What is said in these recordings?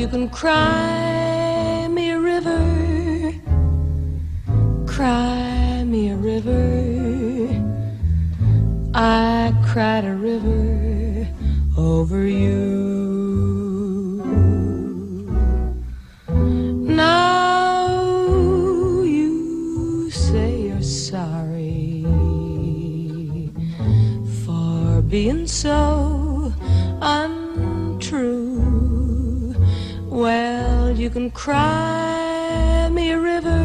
you can cry me a river, cry me a river. I cried a river over you. Now you say you're sorry for being so untrue. Well, you can cry me a river,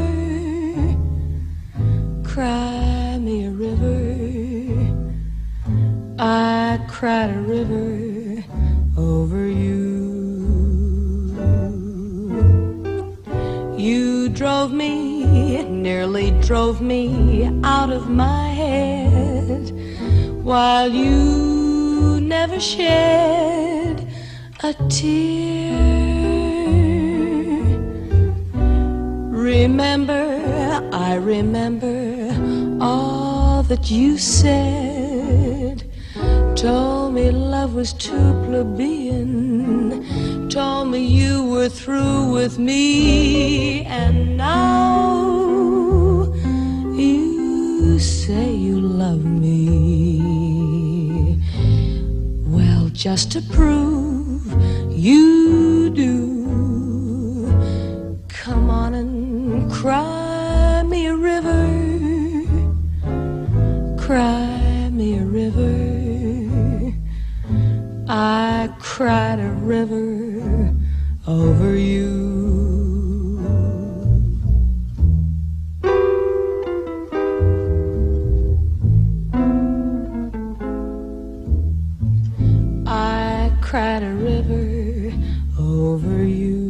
cry me a river. I cried a river over you. You drove me, nearly drove me out of my head, while you never shed a tear. Remember, I remember all that you said. Told me love was too plebeian, told me you were through with me, and now you say you love me. Well, just to prove you do, come on and cry me a river, cry me a river. I cried a river over you. I cried a river over you.